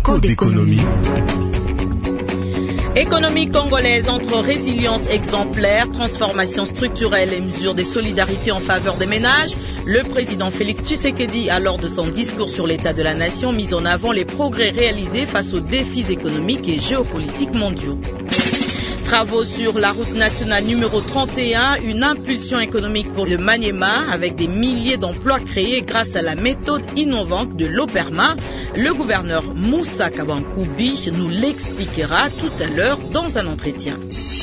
Écho d'économie. Économie congolaise entre résilience exemplaire, transformation structurelle et mesures de solidarité en faveur des ménages. Le président Félix Tshisekedi a lors de son discours sur l'état de la nation mis en avant les progrès réalisés face aux défis économiques et géopolitiques mondiaux. Travaux sur la route nationale numéro 31, une impulsion économique pour le Maniema avec des milliers d'emplois créés grâce à la méthode innovante de l'Operma. Le gouverneur Moussa Kabankoubi nous l'expliquera tout à l'heure dans un entretien.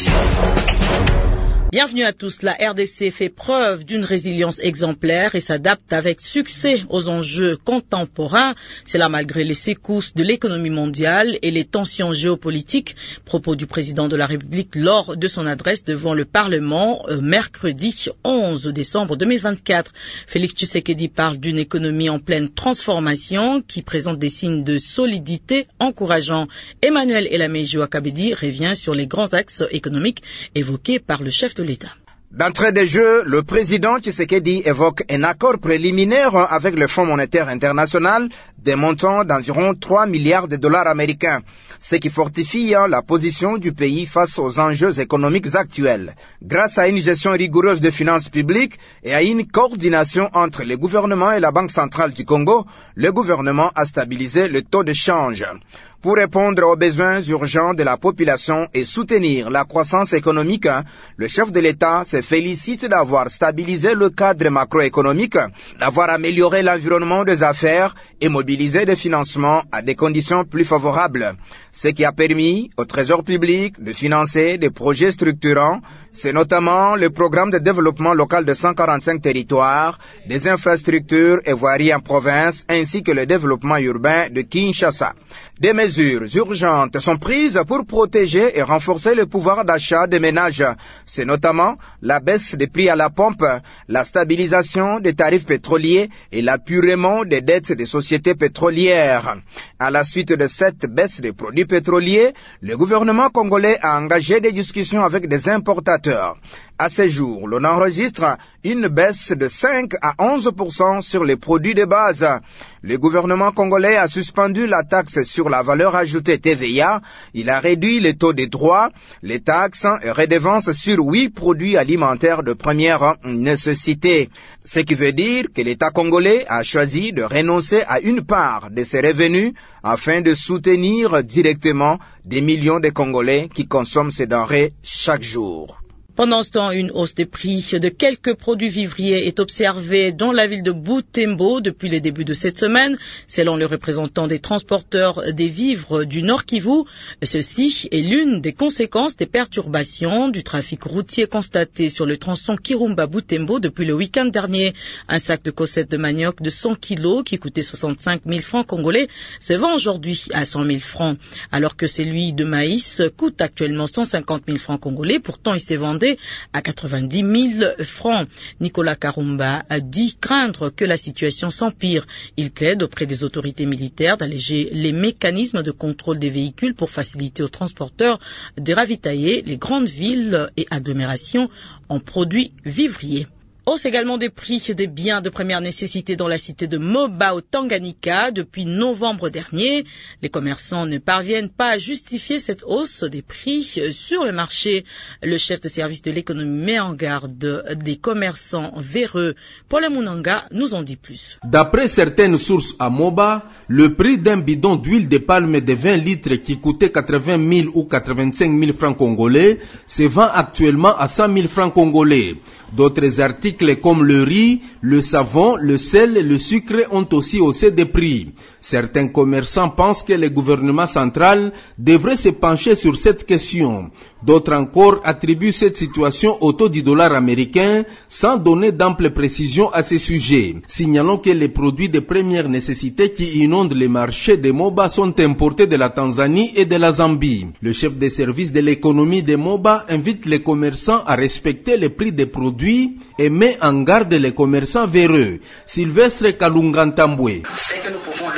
Bienvenue à tous. La RDC fait preuve d'une résilience exemplaire et s'adapte avec succès aux enjeux contemporains. C'est là malgré les secousses de l'économie mondiale et les tensions géopolitiques. Propos du président de la République lors de son adresse devant le Parlement mercredi 11 décembre 2024. Félix Tshisekedi parle d'une économie en pleine transformation qui présente des signes de solidité encourageants. Emmanuel Elamejio Akabedi revient sur les grands axes économiques évoqués par le chef de l'État. D'entrée de jeu, le président Tshisekedi évoque un accord préliminaire avec le Fonds monétaire international des montants d'environ 3 milliards de dollars américains, ce qui fortifie la position du pays face aux enjeux économiques actuels. Grâce à une gestion rigoureuse des finances publiques et à une coordination entre le gouvernement et la Banque centrale du Congo, le gouvernement a stabilisé le taux de change. Pour répondre aux besoins urgents de la population et soutenir la croissance économique, le chef de l'État se félicite d'avoir stabilisé le cadre macroéconomique, d'avoir amélioré l'environnement des affaires et mobilisé des financements à des conditions plus favorables, ce qui a permis au Trésor public de financer des projets structurants. C'est notamment le programme de développement local de 145 territoires, des infrastructures et voiries en province, ainsi que le développement urbain de Kinshasa. Des mesures urgentes sont prises pour protéger et renforcer le pouvoir d'achat des ménages. C'est notamment la baisse des prix à la pompe, la stabilisation des tarifs pétroliers et l'apurement des dettes des sociétés pétrolières. À la suite de cette baisse des produits pétroliers, le gouvernement congolais a engagé des discussions avec des importateurs. À ce jour, l'on enregistre une baisse de 5 à 11% sur les produits de base. Le gouvernement congolais a suspendu la taxe sur la valeur ajoutée TVA. Il a réduit les taux des droits, les taxes et redevances sur 8 produits alimentaires de première nécessité. Ce qui veut dire que l'État congolais a choisi de renoncer à une part de ses revenus afin de soutenir directement des millions de Congolais qui consomment ces denrées chaque jour. Pendant ce temps, une hausse des prix de quelques produits vivriers est observée dans la ville de Butembo depuis le début de cette semaine. Selon le représentant des transporteurs des vivres du Nord Kivu, ceci est l'une des conséquences des perturbations du trafic routier constaté sur le tronçon Kirumba-Butembo depuis le week-end dernier. Un sac de cossette de manioc de 100 kilos qui coûtait 65 000 francs congolais se vend aujourd'hui à 100 000 francs, alors que celui de maïs coûte actuellement 150 000 francs congolais. Pourtant, il s'est vendu à 90 000 francs. Nicolas Karumba a dit craindre que la situation s'empire. Il plaide auprès des autorités militaires d'alléger les mécanismes de contrôle des véhicules pour faciliter aux transporteurs de ravitailler les grandes villes et agglomérations en produits vivriers. Hausse également des prix des biens de première nécessité dans la cité de Moba au Tanganyika depuis novembre dernier. Les commerçants ne parviennent pas à justifier cette hausse des prix sur le marché. Le chef de service de l'économie met en garde des commerçants véreux. Paul Munanga nous en dit plus. D'après certaines sources à Moba, le prix d'un bidon d'huile de palme de 20 litres qui coûtait 80 000 ou 85 000 francs congolais se vend actuellement à 100 000 francs congolais. D'autres articles comme le riz, le savon, le sel et le sucre ont aussi haussé des prix. Certains commerçants pensent que le gouvernement central devrait se pencher sur cette question. D'autres encore attribuent cette situation au taux du dollar américain sans donner d'amples précisions à ce sujet. Signalons que les produits de première nécessité qui inondent les marchés de Moba sont importés de la Tanzanie et de la Zambie. Le chef des services de l'économie de Moba invite les commerçants à respecter les prix des produits et met en garde les commerçants véreux. Sylvestre Kalungantambwe. Ce que nous pouvons leur dire tout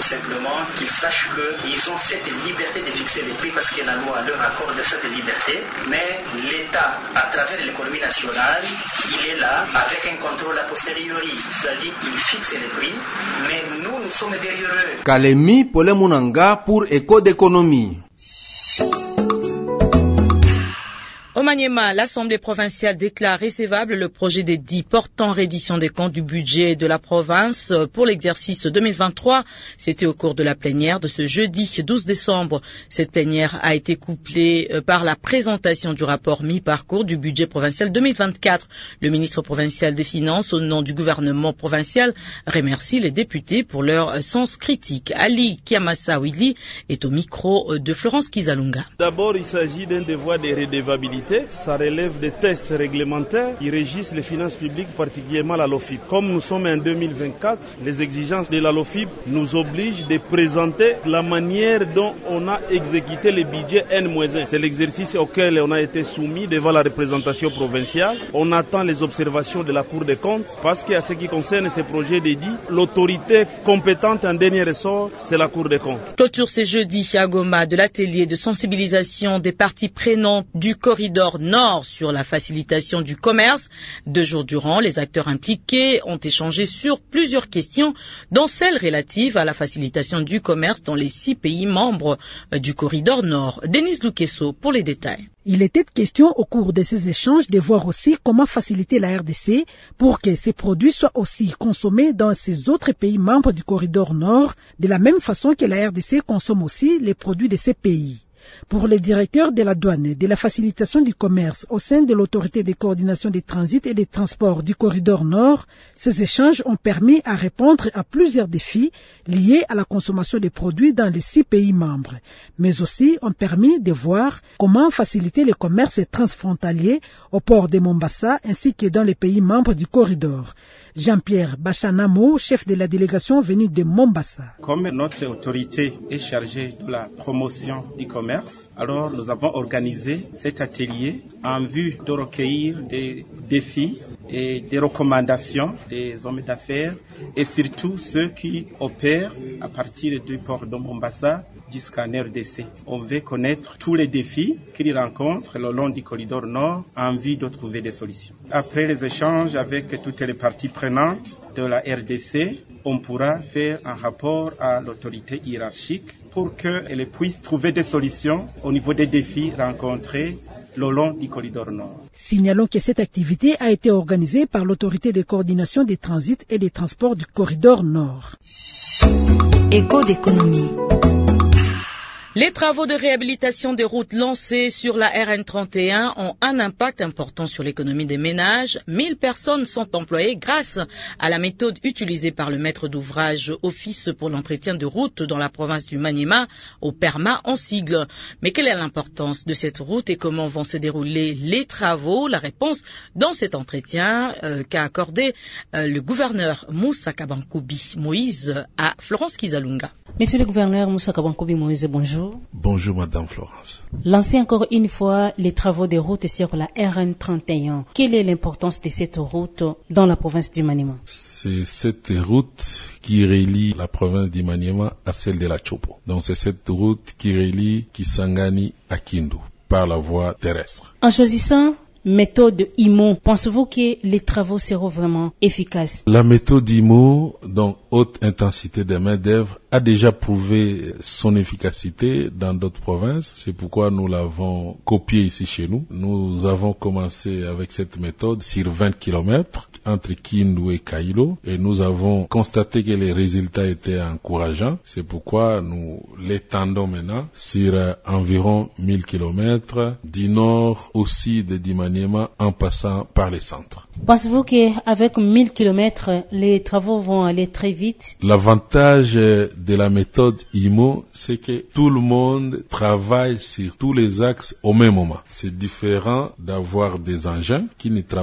simplement qu'ils sachent qu'ils ont cette liberté de fixer les prix parce que la loi leur accorde cette liberté, mais l'État, à travers l'économie nationale, il est là avec un contrôle a posteriori, c'est-à-dire qu'il fixe les prix, mais nous sommes derrière eux. Kalemi Pole Munanga pour Éco d'économie. Au Maniema, l'Assemblée provinciale déclare recevable le projet d'édit portant reddition des comptes du budget de la province pour l'exercice 2023. C'était au cours de la plénière de ce jeudi 12 décembre. Cette plénière a été couplée par la présentation du rapport mi-parcours du budget provincial 2024. Le ministre provincial des Finances, au nom du gouvernement provincial, remercie les députés pour leur sens critique. Ali Kiamassa Willy est au micro de Florence Kizalunga. D'abord, il s'agit d'un devoir de redevabilité. Ça relève des tests réglementaires qui régissent les finances publiques, particulièrement la LOFIP. Comme nous sommes en 2024, les exigences de la LOFIP nous obligent de présenter la manière dont on a exécuté les budgets N-1. C'est l'exercice auquel on a été soumis devant la représentation provinciale. On attend les observations de la Cour des comptes parce qu'à ce qui concerne ces projets d'édit, l'autorité compétente en dernier ressort, c'est la Cour des comptes. Clôture ce jeudi à Goma de l'atelier de sensibilisation des parties prenantes du corridor Nord sur la facilitation du commerce. 2 jours durant, les acteurs impliqués ont échangé sur plusieurs questions, dont celle relative à la facilitation du commerce dans les 6 pays membres du corridor Nord. Denis Lukeso pour les détails. Il était question au cours de ces échanges de voir aussi comment faciliter la RDC pour que ces produits soient aussi consommés dans ces autres pays membres du corridor Nord, de la même façon que la RDC consomme aussi les produits de ces pays. Pour les directeurs de la douane et de la facilitation du commerce au sein de l'autorité de coordination des transits et des transports du corridor Nord, ces échanges ont permis à répondre à plusieurs défis liés à la consommation des produits dans les 6 pays membres, mais aussi ont permis de voir comment faciliter le commerce transfrontalier au port de Mombasa ainsi que dans les pays membres du corridor. Jean-Pierre Bachanamo, chef de la délégation venue de Mombasa. Comme notre autorité est chargée de la promotion du commerce, alors nous avons organisé cet atelier en vue de recueillir des défis et des recommandations des hommes d'affaires et surtout ceux qui opèrent à partir du port de Mombasa jusqu'en RDC. On veut connaître tous les défis qu'ils rencontrent le long du corridor Nord en vue de trouver des solutions. Après les échanges avec toutes les parties prenantes de la RDC, on pourra faire un rapport à l'autorité hiérarchique pour qu'elle puisse trouver des solutions au niveau des défis rencontrés le long du corridor Nord. Signalons que cette activité a été organisée par l'autorité de coordination des transits et des transports du corridor Nord. Éco d'économie. Les travaux de réhabilitation des routes lancés sur la RN31 ont un impact important sur l'économie des ménages. 1000 personnes sont employées grâce à la méthode utilisée par le maître d'ouvrage Office pour l'entretien de routes dans la province du Maniema, au PERMA en sigle. Mais quelle est l'importance de cette route et comment vont se dérouler les travaux? La réponse dans cet entretien qu'a accordé le gouverneur Moussa Kabankoubi Moïse à Florence Kizalunga. Monsieur le gouverneur Moussa Kabankoubi Moïse, bonjour. Bonjour Madame Florence. Lancez encore une fois les travaux de route sur la RN31. Quelle est l'importance de cette route dans la province du Maniema? C'est cette route qui relie la province du Maniema à celle de la Chopo. Donc c'est cette route qui relie Kisangani à Kindu par la voie terrestre. En choisissant méthode IMO, pensez-vous que les travaux seront vraiment efficaces? La méthode IMO, donc haute intensité de main-d'œuvre, a déjà prouvé son efficacité dans d'autres provinces. C'est pourquoi nous l'avons copié ici chez nous. Nous avons commencé avec cette méthode sur 20 km entre Kindu et Kailo et nous avons constaté que les résultats étaient encourageants. C'est pourquoi nous l'étendons maintenant sur environ 1000 km du nord au sud du Maniema en passant par les centres. Pensez-vous qu'avec 1000 km, les travaux vont aller très vite? L'avantage de la méthode IMO, c'est que tout le monde travaille sur tous les axes au même moment. C'est différent d'avoir des engins qui ne travaillent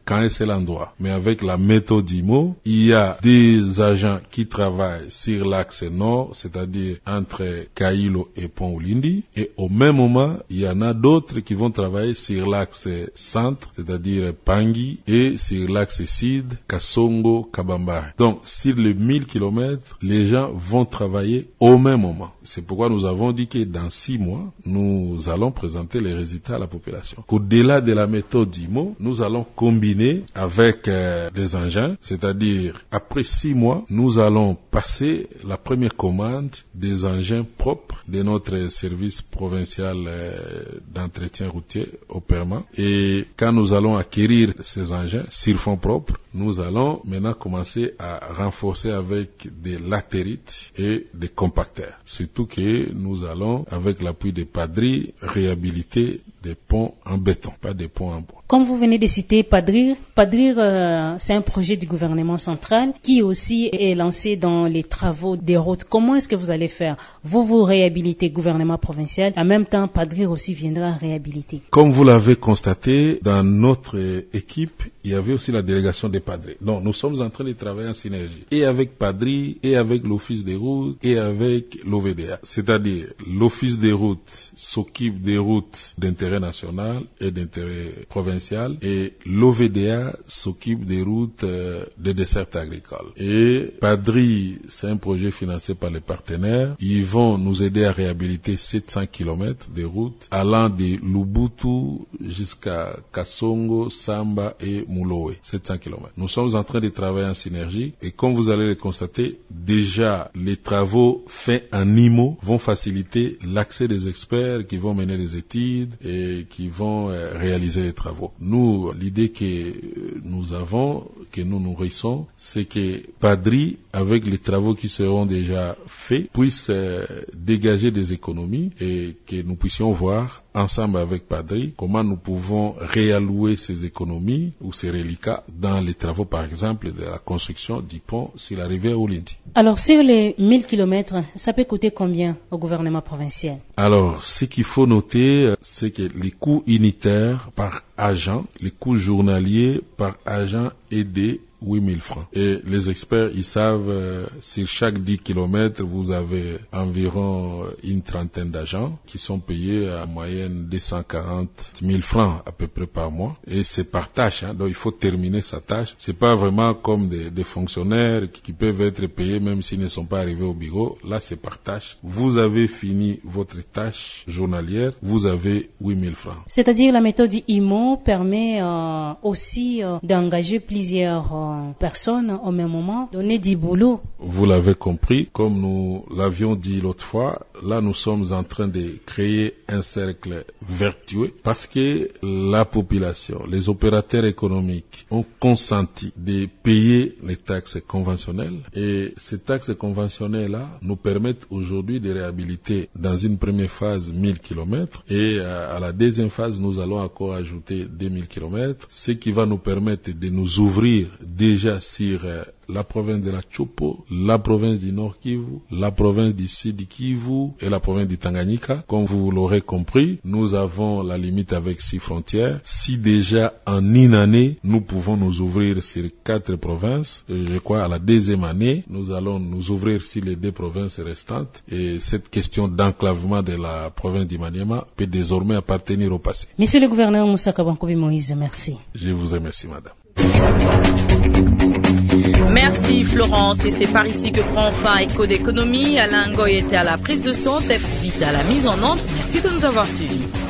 qu'à un seul endroit. Mais avec la méthode IMO, il y a des agents qui travaillent sur l'axe nord, c'est-à-dire entre Kailo et Pont-Ulindi, et au même moment, il y en a d'autres qui vont travailler sur l'axe centre, c'est-à-dire Pangui, et sur l'axe sud, Kasongo, Kabamba. Donc, sur les 1000 km, les gens vont travailler au même moment. C'est pourquoi nous avons dit que dans 6 mois, nous allons présenter les résultats à la population. Au-delà de la méthode IMO, nous allons combiner avec des engins, c'est-à-dire après 6 mois, nous allons passer la première commande des engins propres de notre service provincial d'entretien routier au Perma. Et quand nous allons acquérir ces engins sur fonds propres, nous allons maintenant commencer à renforcer avec des latérites et des compacteurs. Surtout que nous allons, avec l'appui des Padri, réhabiliter des ponts en béton, pas des ponts en bois. Comme vous venez de citer Padrir, c'est un projet du gouvernement central qui aussi est lancé dans les travaux des routes. Comment est-ce que vous allez faire? Vous réhabilitez gouvernement provincial, en même temps Padrir aussi viendra réhabiliter. Comme vous l'avez constaté, dans notre équipe, il y avait aussi la délégation des Padri. Donc nous sommes en train de travailler en synergie, et avec Padri, et avec l'Office des routes, et avec l'OVDA. C'est-à-dire, l'Office des routes s'occupe des routes d'intérêt national et d'intérêt provincial, et l'OVDA s'occupe des routes de dessert agricole. Et Padri, c'est un projet financé par les partenaires. Ils vont nous aider à réhabiliter 700 km de routes allant de Lubutu jusqu'à Kasongo, Samba et Mouloé. 700 km. Nous sommes en train de travailler en synergie, et comme vous allez le constater, déjà les travaux faits en IMO vont faciliter l'accès des experts qui vont mener des études et qui vont réaliser les travaux. Nous, l'idée que nous avons, que nous nourrissons, c'est que Padri, avec les travaux qui seront déjà faits, puisse dégager des économies, et que nous puissions voir ensemble avec Padri comment nous pouvons réallouer ces économies ou ces reliquats dans les travaux, par exemple, de la construction du pont sur la rivière Ulindi. Alors, sur les 1000 km, ça peut coûter combien au gouvernement provincial? Alors, ce qu'il faut noter, c'est que les coûts unitaires par agent, les coûts journaliers par agent est de 8 000 francs. Et les experts, ils savent, sur chaque 10 km, vous avez environ une trentaine d'agents qui sont payés à moyenne 240 000 francs à peu près par mois. Et c'est par tâche, donc il faut terminer sa tâche. C'est pas vraiment comme des fonctionnaires qui peuvent être payés même s'ils ne sont pas arrivés au bureau. Là, c'est par tâche. Vous avez fini votre tâche journalière, vous avez 8 000 francs. C'est-à-dire la méthode IMO permet aussi d'engager plusieurs personnes au même moment, donner du boulot. Vous l'avez compris, comme nous l'avions dit l'autre fois, là nous sommes en train de créer un cercle vertueux, parce que la population, les opérateurs économiques ont consenti de payer les taxes conventionnelles, et ces taxes conventionnelles-là nous permettent aujourd'hui de réhabiliter dans une première phase 1000 km, et à la deuxième phase nous allons encore ajouter 2000 km, ce qui va nous permettre de nous ouvrir déjà sur la province de la Chopo, la province du Nord Kivu, la province du Sud Kivu et la province du Tanganyika. Comme vous l'aurez compris, nous avons la limite avec 6 frontières. Si déjà en une année, nous pouvons nous ouvrir sur 4 provinces, et je crois à la deuxième année, nous allons nous ouvrir sur les 2 provinces restantes, et cette question d'enclavement de la province du Maniema peut désormais appartenir au passé. Monsieur le gouverneur Moussa Kabankobi Moïse, merci. Je vous remercie, madame. Merci Florence, et c'est par ici que prend fin Écho d'économie. Alain Ngoy était à la prise de son, Teps Vite à la mise en onde. Merci de nous avoir suivis.